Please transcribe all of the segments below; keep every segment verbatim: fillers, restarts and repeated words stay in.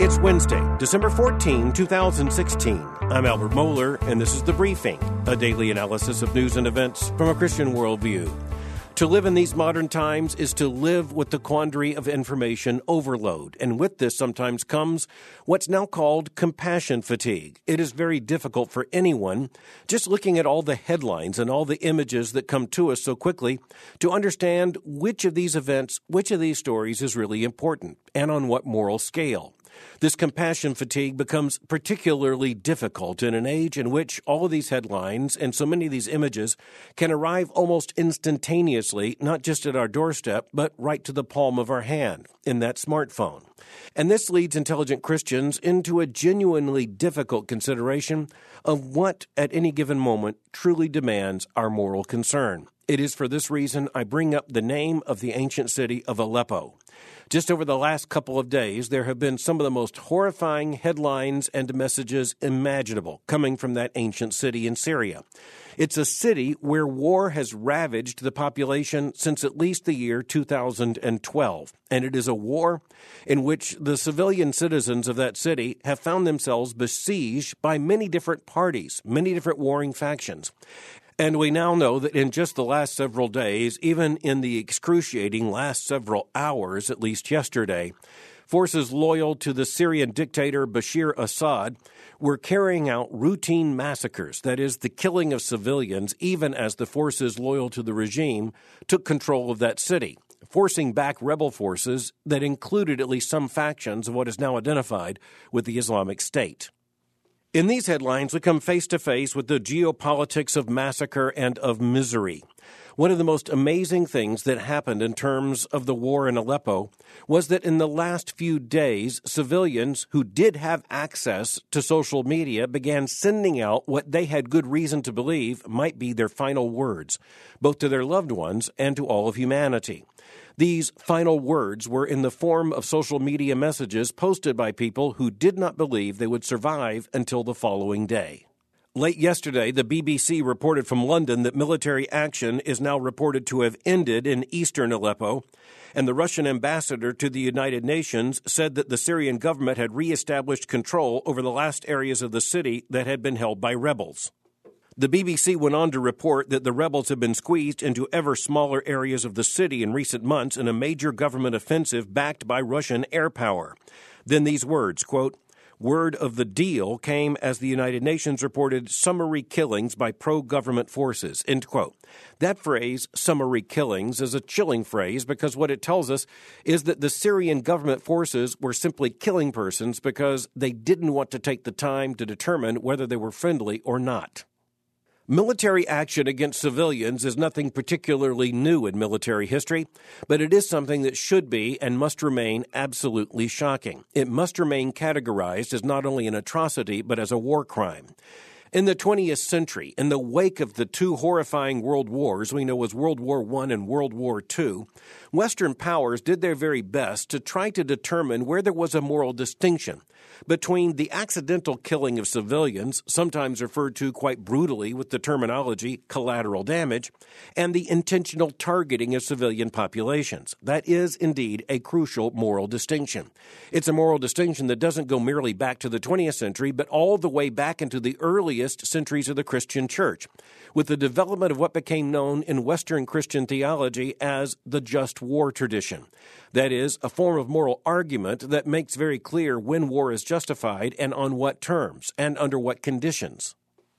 It's Wednesday, December fourteenth, twenty sixteen. I'm Albert Mohler, and this is The Briefing, a daily analysis of news and events from a Christian worldview. To live in these modern times is to live with the quandary of information overload, and with this sometimes comes what's now called compassion fatigue. It is very difficult for anyone, just looking at all the headlines and all the images that come to us so quickly, to understand which of these events, which of these stories is really important, and on what moral scale. This compassion fatigue becomes particularly difficult in an age in which all of these headlines and so many of these images can arrive almost instantaneously, not just at our doorstep, but right to the palm of our hand in that smartphone. And this leads intelligent Christians into a genuinely difficult consideration of what, at any given moment, truly demands our moral concern. It is for this reason I bring up the name of the ancient city of Aleppo. Just over the last couple of days, there have been some of the most horrifying headlines and messages imaginable coming from that ancient city in Syria. It's a city where war has ravaged the population since at least the year two thousand twelve. And it is a war in which the civilian citizens of that city have found themselves besieged by many different parties, many different warring factions. And we now know that in just the last several days, even in the excruciating last several hours, at least yesterday, forces loyal to the Syrian dictator Bashar Assad were carrying out routine massacres, that is, the killing of civilians, even as the forces loyal to the regime took control of that city, forcing back rebel forces that included at least some factions of what is now identified with the Islamic State. In these headlines, we come face to face with the geopolitics of massacre and of misery. One of the most amazing things that happened in terms of the war in Aleppo was that in the last few days, civilians who did have access to social media began sending out what they had good reason to believe might be their final words, both to their loved ones and to all of humanity. These final words were in the form of social media messages posted by people who did not believe they would survive until the following day. Late yesterday, the B B C reported from London that military action is now reported to have ended in eastern Aleppo, and the Russian ambassador to the United Nations said that the Syrian government had reestablished control over the last areas of the city that had been held by rebels. The B B C went on to report that the rebels have been squeezed into ever smaller areas of the city in recent months in a major government offensive backed by Russian air power. Then these words, quote, "Word of the deal came as the United Nations reported summary killings by pro-government forces," end quote. That phrase, summary killings, is a chilling phrase because what it tells us is that the Syrian government forces were simply killing persons because they didn't want to take the time to determine whether they were friendly or not. Military action against civilians is nothing particularly new in military history, but it is something that should be and must remain absolutely shocking. It must remain categorized as not only an atrocity, but as a war crime. In the twentieth century, in the wake of the two horrifying world wars we know as World War One and World War Two, Western powers did their very best to try to determine where there was a moral distinction between the accidental killing of civilians, sometimes referred to quite brutally with the terminology collateral damage, and the intentional targeting of civilian populations. That is indeed a crucial moral distinction. It's a moral distinction that doesn't go merely back to the twentieth century, but all the way back into the earliest centuries of the Christian church, with the development of what became known in Western Christian theology as the just war tradition. That is, a form of moral argument that makes very clear when war is justified and on what terms and under what conditions.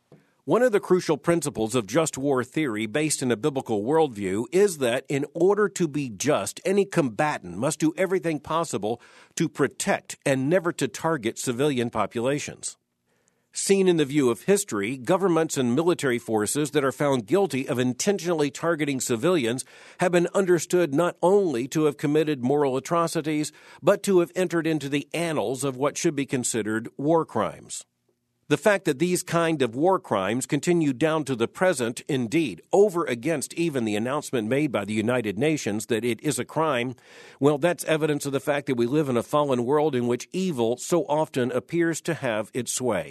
One of the crucial principles of just war theory based in a biblical worldview is that in order to be just, any combatant must do everything possible to protect and never to target civilian populations. Seen in the view of history, governments and military forces that are found guilty of intentionally targeting civilians have been understood not only to have committed moral atrocities, but to have entered into the annals of what should be considered war crimes. The fact that these kind of war crimes continue down to the present, indeed, over against even the announcement made by the United Nations that it is a crime, well, that's evidence of the fact that we live in a fallen world in which evil so often appears to have its sway.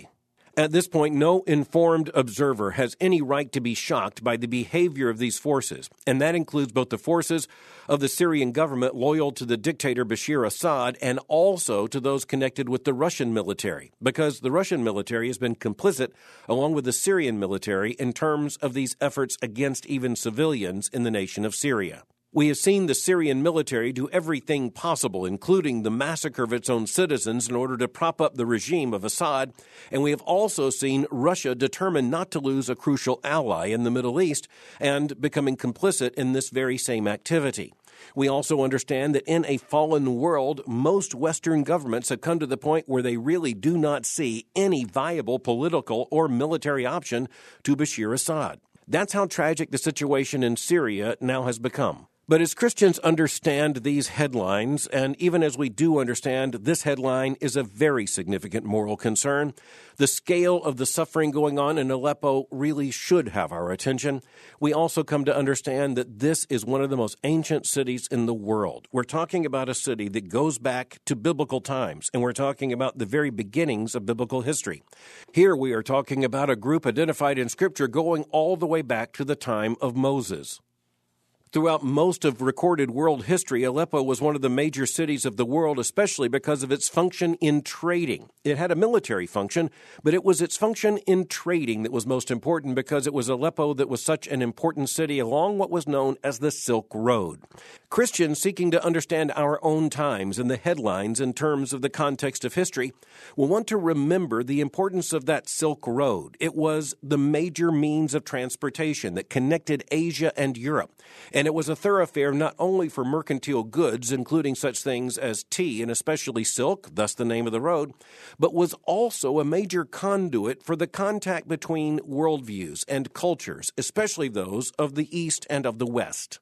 At this point, no informed observer has any right to be shocked by the behavior of these forces, and that includes both the forces of the Syrian government loyal to the dictator Bashir Assad and also to those connected with the Russian military, because the Russian military has been complicit along with the Syrian military in terms of these efforts against even civilians in the nation of Syria. We have seen the Syrian military do everything possible, including the massacre of its own citizens, in order to prop up the regime of Assad, and we have also seen Russia determined not to lose a crucial ally in the Middle East and becoming complicit in this very same activity. We also understand that in a fallen world, most Western governments have come to the point where they really do not see any viable political or military option to Bashir Assad. That's how tragic the situation in Syria now has become. But as Christians understand these headlines, and even as we do understand this headline is a very significant moral concern, the scale of the suffering going on in Aleppo really should have our attention. We also come to understand that this is one of the most ancient cities in the world. We're talking about a city that goes back to biblical times, and we're talking about the very beginnings of biblical history. Here we are talking about a group identified in Scripture going all the way back to the time of Moses. Throughout most of recorded world history, Aleppo was one of the major cities of the world, especially because of its function in trading. It had a military function, but it was its function in trading that was most important because it was Aleppo that was such an important city along what was known as the Silk Road. Christians seeking to understand our own times and the headlines in terms of the context of history will want to remember the importance of that Silk Road. It was the major means of transportation that connected Asia and Europe. And it was a thoroughfare not only for mercantile goods, including such things as tea and especially silk, thus the name of the road, but was also a major conduit for the contact between worldviews and cultures, especially those of the East and of the West.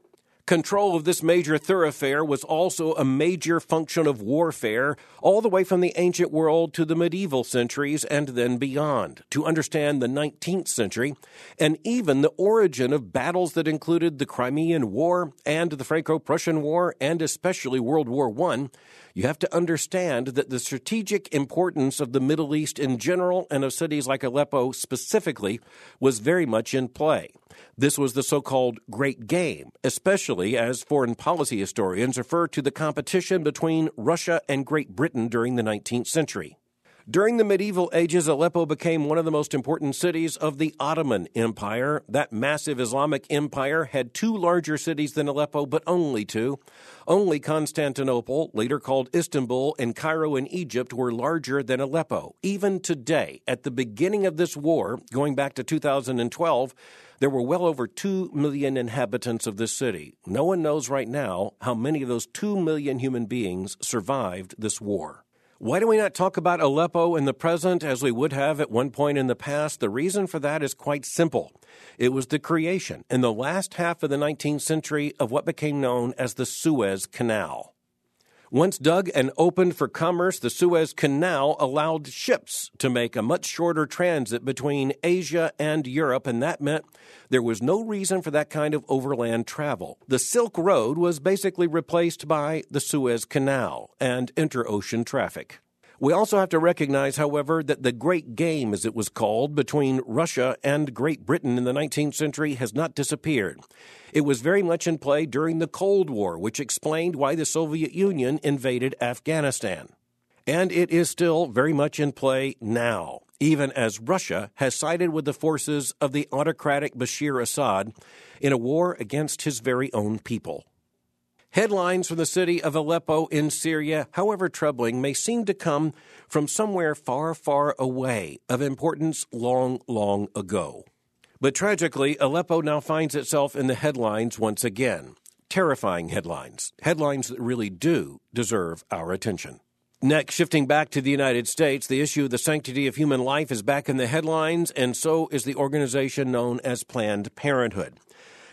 Control of this major thoroughfare was also a major function of warfare, all the way from the ancient world to the medieval centuries and then beyond. To understand the nineteenth century, and even the origin of battles that included the Crimean War and the Franco-Prussian War, and especially World War One, you have to understand that the strategic importance of the Middle East in general and of cities like Aleppo specifically was very much in play. This was the so-called Great Game, especially as foreign policy historians refer to the competition between Russia and Great Britain during the nineteenth century. During the medieval ages, Aleppo became one of the most important cities of the Ottoman Empire. That massive Islamic empire had two larger cities than Aleppo, but only two. Only Constantinople, later called Istanbul, and Cairo in Egypt were larger than Aleppo. Even today, at the beginning of this war, going back to two thousand twelve, there were well over two million inhabitants of this city. No one knows right now how many of those two million human beings survived this war. Why do we not talk about Aleppo in the present as we would have at one point in the past? The reason for that is quite simple. It was the creation in the last half of the nineteenth century of what became known as the Suez Canal. Once dug and opened for commerce, the Suez Canal allowed ships to make a much shorter transit between Asia and Europe, and that meant there was no reason for that kind of overland travel. The Silk Road was basically replaced by the Suez Canal and interocean traffic. We also have to recognize, however, that the Great Game, as it was called, between Russia and Great Britain in the nineteenth century has not disappeared. It was very much in play during the Cold War, which explained why the Soviet Union invaded Afghanistan. And it is still very much in play now, even as Russia has sided with the forces of the autocratic Bashir Assad in a war against his very own people. Headlines from the city of Aleppo in Syria, however troubling, may seem to come from somewhere far, far away, of importance long, long ago. But tragically, Aleppo now finds itself in the headlines once again. Terrifying headlines. Headlines that really do deserve our attention. Next, shifting back to the United States, the issue of the sanctity of human life is back in the headlines, and so is the organization known as Planned Parenthood.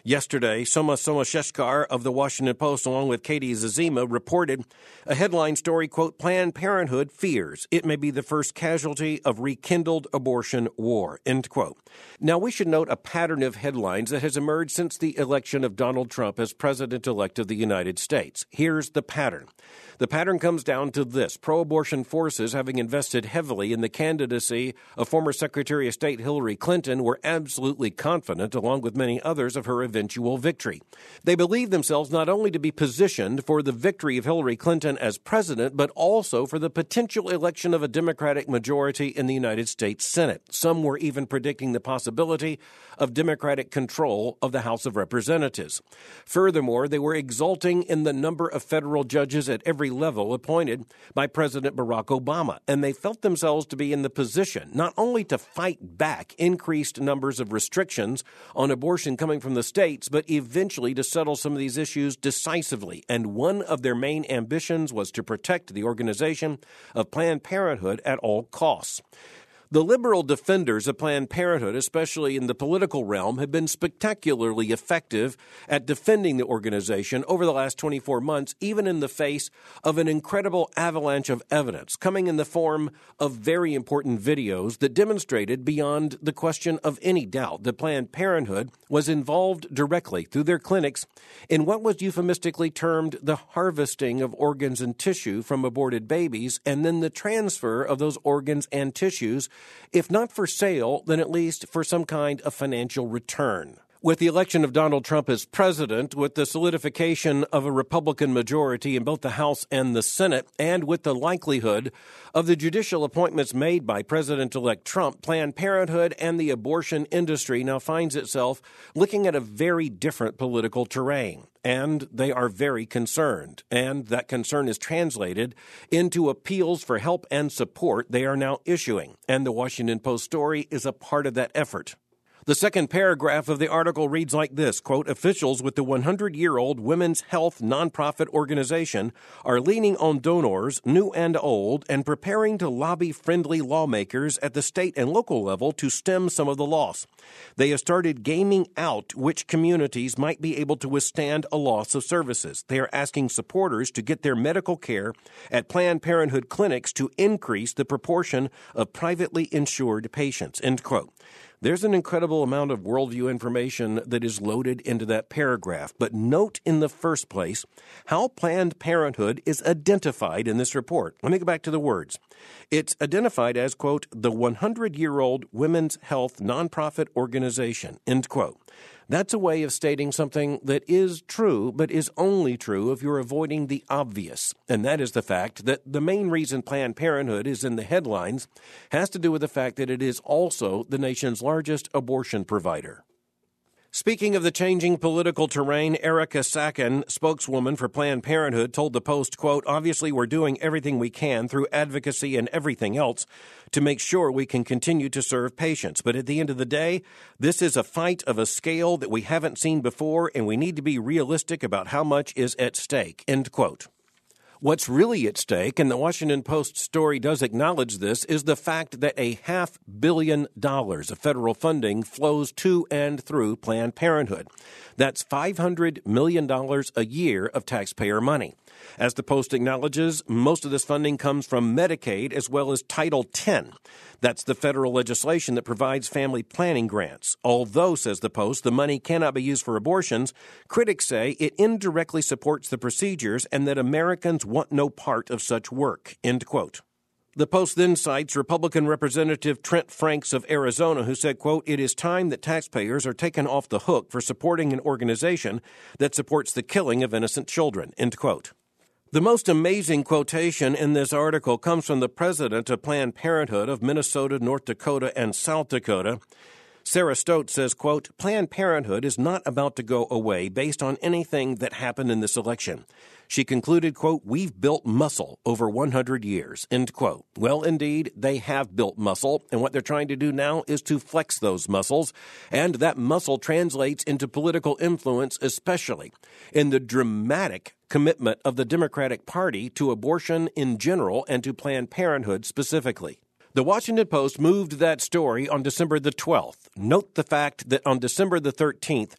Yesterday, Soma Somosheshkar of the Washington Post, along with Katie Zazima, reported a headline story, quote, Planned Parenthood fears it may be the first casualty of rekindled abortion war, end quote. Now, we should note a pattern of headlines that has emerged since the election of Donald Trump as president-elect of the United States. Here's the pattern. The pattern comes down to this. Pro-abortion forces, having invested heavily in the candidacy of former Secretary of State Hillary Clinton, were absolutely confident, along with many others, of her eventual victory. They believed themselves not only to be positioned for the victory of Hillary Clinton as president, but also for the potential election of a Democratic majority in the United States Senate. Some were even predicting the possibility of Democratic control of the House of Representatives. Furthermore, they were exulting in the number of federal judges at every level appointed by President Barack Obama, and they felt themselves to be in the position not only to fight back increased numbers of restrictions on abortion coming from the states, but eventually to settle some of these issues decisively. And one of their main ambitions was to protect the organization of Planned Parenthood at all costs. The liberal defenders of Planned Parenthood, especially in the political realm, have been spectacularly effective at defending the organization over the last twenty-four months, even in the face of an incredible avalanche of evidence coming in the form of very important videos that demonstrated beyond the question of any doubt that Planned Parenthood was involved directly through their clinics in what was euphemistically termed the harvesting of organs and tissue from aborted babies, and then the transfer of those organs and tissues, if not for sale, then at least for some kind of financial return. With the election of Donald Trump as president, with the solidification of a Republican majority in both the House and the Senate, and with the likelihood of the judicial appointments made by President-elect Trump, Planned Parenthood and the abortion industry now finds itself looking at a very different political terrain. And they are very concerned. And that concern is translated into appeals for help and support they are now issuing. And the Washington Post story is a part of that effort. The second paragraph of the article reads like this, quote, officials with the one hundred year old Women's Health nonprofit organization are leaning on donors, new and old, and preparing to lobby friendly lawmakers at the state and local level to stem some of the loss. They have started gaming out which communities might be able to withstand a loss of services. They are asking supporters to get their medical care at Planned Parenthood clinics to increase the proportion of privately insured patients, end quote. There's an incredible amount of worldview information that is loaded into that paragraph. But note in the first place how Planned Parenthood is identified in this report. Let me go back to the words. It's identified as, quote, the one hundred year old Women's Health nonprofit organization, end quote. That's a way of stating something that is true, but is only true if you're avoiding the obvious. And that is the fact that the main reason Planned Parenthood is in the headlines has to do with the fact that it is also the nation's largest abortion provider. Speaking of the changing political terrain, Erica Sacken, spokeswoman for Planned Parenthood, told the Post, quote, obviously we're doing everything we can through advocacy and everything else to make sure we can continue to serve patients. But at the end of the day, this is a fight of a scale that we haven't seen before, and we need to be realistic about how much is at stake, end quote. What's really at stake, and the Washington Post story does acknowledge this, is the fact that a half billion dollars of federal funding flows to and through Planned Parenthood. That's five hundred million dollars a year of taxpayer money. As the Post acknowledges, most of this funding comes from Medicaid as well as Title ten. That's the federal legislation that provides family planning grants. Although, says the Post, the money cannot be used for abortions, critics say it indirectly supports the procedures and that Americans want no part of such work, end quote. The Post then cites Republican Representative Trent Franks of Arizona, who said, quote, it is time that taxpayers are taken off the hook for supporting an organization that supports the killing of innocent children, end quote. The most amazing quotation in this article comes from the president of Planned Parenthood of Minnesota, North Dakota, and South Dakota. Sarah Stote says, quote, Planned Parenthood is not about to go away based on anything that happened in this election. She concluded, quote, we've built muscle over one hundred years, end quote. Well, indeed, they have built muscle, and what they're trying to do now is to flex those muscles, and that muscle translates into political influence, especially in the dramatic commitment of the Democratic Party to abortion in general and to Planned Parenthood specifically. The Washington Post moved that story on December the twelfth. Note the fact that on December the thirteenth,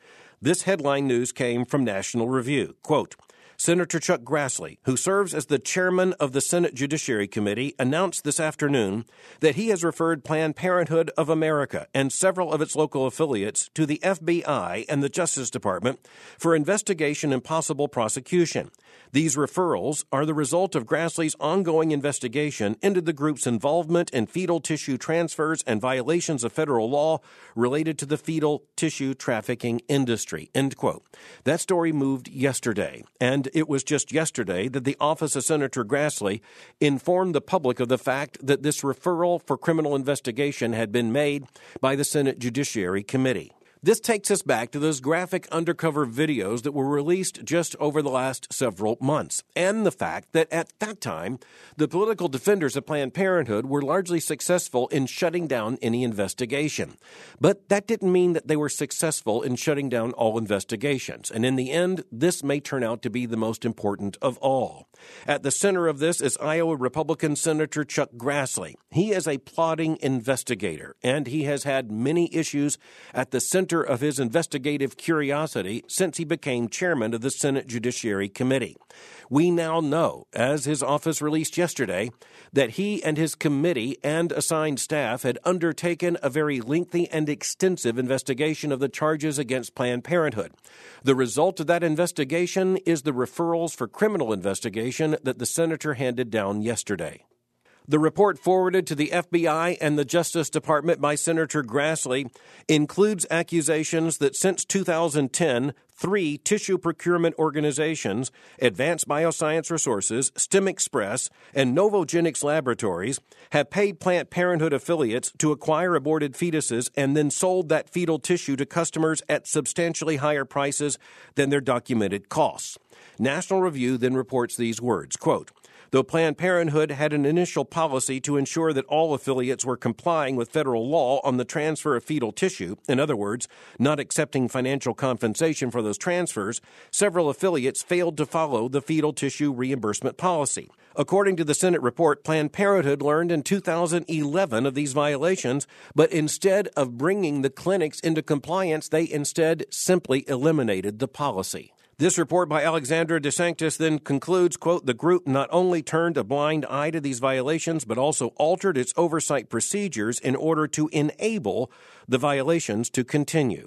This headline news came from National Review. Quote, Senator Chuck Grassley, who serves as the chairman of the Senate Judiciary Committee, announced this afternoon that he has referred Planned Parenthood of America and several of its local affiliates to the F B I and the Justice Department for investigation and possible prosecution. These referrals are the result of Grassley's ongoing investigation into the group's involvement in fetal tissue transfers and violations of federal law related to the fetal tissue trafficking industry. End quote. That story moved yesterday, and it was just yesterday that the office of Senator Grassley informed the public of the fact that this referral for criminal investigation had been made by the Senate Judiciary Committee. This takes us back to those graphic undercover videos that were released just over the last several months, and the fact that at that time, the political defenders of Planned Parenthood were largely successful in shutting down any investigation. But that didn't mean that they were successful in shutting down all investigations, and in the end, this may turn out to be the most important of all. At the center of this is Iowa Republican Senator Chuck Grassley. He is a plodding investigator, and he has had many issues at the center of his investigative curiosity since he became chairman of the Senate Judiciary Committee. We now know, as his office released yesterday, that he and his committee and assigned staff had undertaken a very lengthy and extensive investigation of the charges against Planned Parenthood. The result of that investigation is the referrals for criminal investigation that the senator handed down yesterday. The report forwarded to the F B I and the Justice Department by Senator Grassley includes accusations that since two thousand ten, three tissue procurement organizations, Advanced Bioscience Resources, STEM Express, and Novogenics Laboratories, have paid Planned Parenthood affiliates to acquire aborted fetuses and then sold that fetal tissue to customers at substantially higher prices than their documented costs. National Review then reports these words, quote, Though Planned Parenthood had an initial policy to ensure that all affiliates were complying with federal law on the transfer of fetal tissue, in other words, not accepting financial compensation for those transfers, several affiliates failed to follow the fetal tissue reimbursement policy. According to the Senate report, Planned Parenthood learned in two thousand eleven of these violations, but instead of bringing the clinics into compliance, they instead simply eliminated the policy. This report by Alexandra DeSanctis then concludes, quote, the group not only turned a blind eye to these violations, but also altered its oversight procedures in order to enable the violations to continue.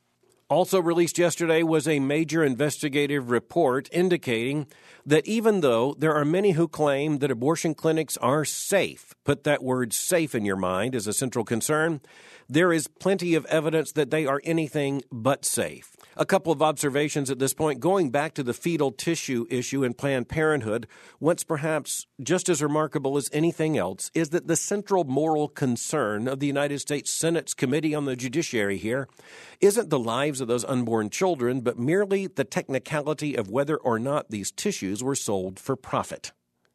Also released yesterday was a major investigative report indicating that even though there are many who claim that abortion clinics are safe, put that word safe in your mind as a central concern, there is plenty of evidence that they are anything but safe. A couple of observations at this point. Going back to the fetal tissue issue in Planned Parenthood, what's perhaps just as remarkable as anything else is that the central moral concern of the United States Senate's Committee on the Judiciary here isn't the lives of those unborn children, but merely the technicality of whether or not these tissues were sold for profit.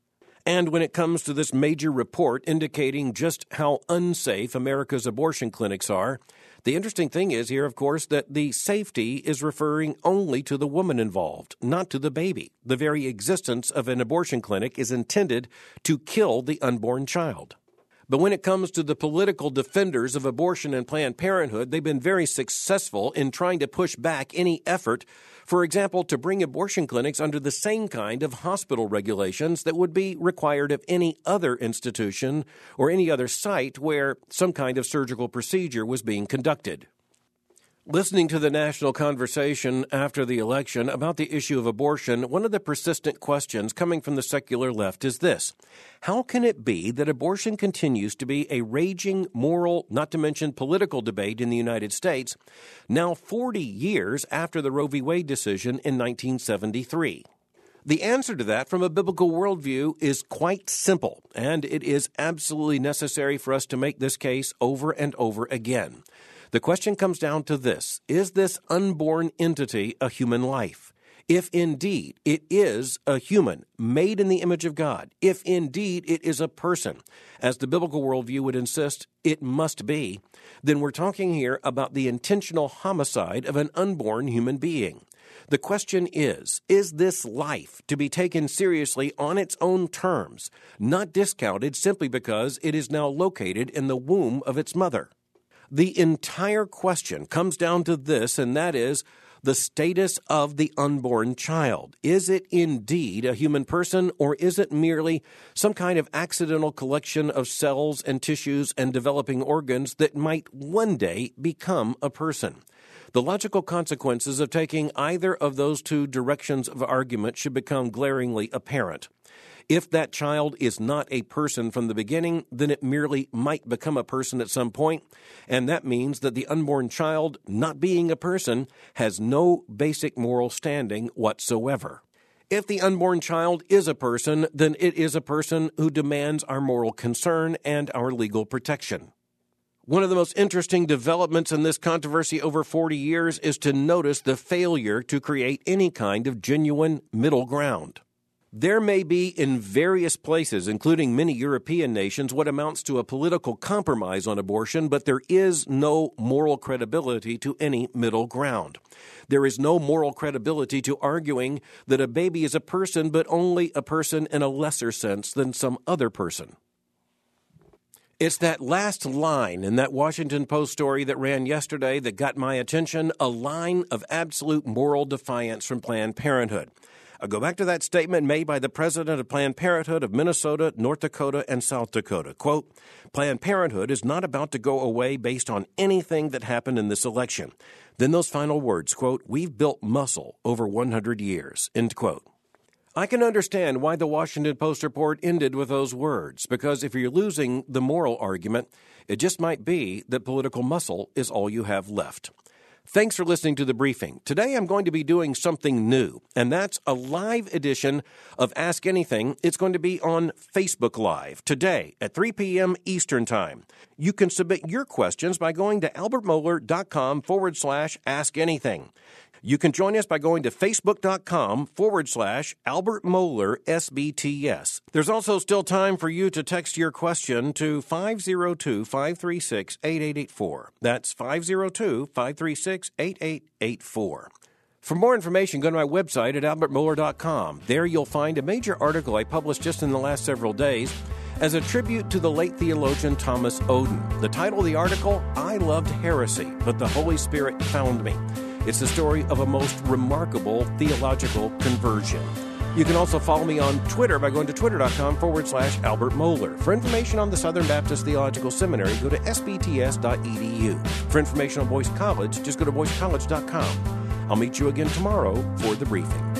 And when it comes to this major report indicating just how unsafe America's abortion clinics are, the interesting thing is here, of course, that the safety is referring only to the woman involved, not to the baby. The very existence of an abortion clinic is intended to kill the unborn child. But when it comes to the political defenders of abortion and Planned Parenthood, they've been very successful in trying to push back any effort, for example, to bring abortion clinics under the same kind of hospital regulations that would be required of any other institution or any other site where some kind of surgical procedure was being conducted. Listening to the national conversation after the election about the issue of abortion, one of the persistent questions coming from the secular left is this: how can it be that abortion continues to be a raging moral, not to mention political debate in the United States, now forty years after the Roe v. Wade decision in nineteen seventy-three? The answer to that from a biblical worldview is quite simple, and it is absolutely necessary for us to make this case over and over again. The question comes down to this: is this unborn entity a human life? If indeed it is a human made in the image of God, if indeed it is a person, as the biblical worldview would insist it must be, then we're talking here about the intentional homicide of an unborn human being. The question is, is this life to be taken seriously on its own terms, not discounted simply because it is now located in the womb of its mother? The entire question comes down to this, and that is, the status of the unborn child. Is it indeed a human person, or is it merely some kind of accidental collection of cells and tissues and developing organs that might one day become a person? The logical consequences of taking either of those two directions of argument should become glaringly apparent. If that child is not a person from the beginning, then it merely might become a person at some point, and that means that the unborn child, not being a person, has no basic moral standing whatsoever. If the unborn child is a person, then it is a person who demands our moral concern and our legal protection. One of the most interesting developments in this controversy over forty years is to notice the failure to create any kind of genuine middle ground. There may be in various places, including many European nations, what amounts to a political compromise on abortion, but there is no moral credibility to any middle ground. There is no moral credibility to arguing that a baby is a person, but only a person in a lesser sense than some other person. It's that last line in that Washington Post story that ran yesterday that got my attention, a line of absolute moral defiance from Planned Parenthood. I go back to that statement made by the president of Planned Parenthood of Minnesota, North Dakota, and South Dakota. Quote, Planned Parenthood is not about to go away based on anything that happened in this election. Then those final words, quote, we've built muscle over one hundred years, end quote. I can understand why the Washington Post report ended with those words, because if you're losing the moral argument, it just might be that political muscle is all you have left. Thanks for listening to The Briefing. Today I'm going to be doing something new, and that's a live edition of Ask Anything. It's going to be on Facebook Live today at three p.m. Eastern Time. You can submit your questions by going to albertmohler.com forward slash Ask Anything. You can join us by going to facebook.com forward slash Albert Mohler SBTS. There's also still time for you to text your question to five oh two, five three six, eight eight eight four. That's five oh two, five three six, eight eight eight four. For more information, go to my website at albert mohler dot com. There you'll find a major article I published just in the last several days as a tribute to the late theologian Thomas Oden. The title of the article, I Loved Heresy, but the Holy Spirit Found Me. It's the story of a most remarkable theological conversion. You can also follow me on Twitter by going to twitter.com forward slash Albert Mohler. For information on the Southern Baptist Theological Seminary, go to s b t s dot e d u. For information on Boyce College, just go to boyce college dot com. I'll meet you again tomorrow for The Briefing.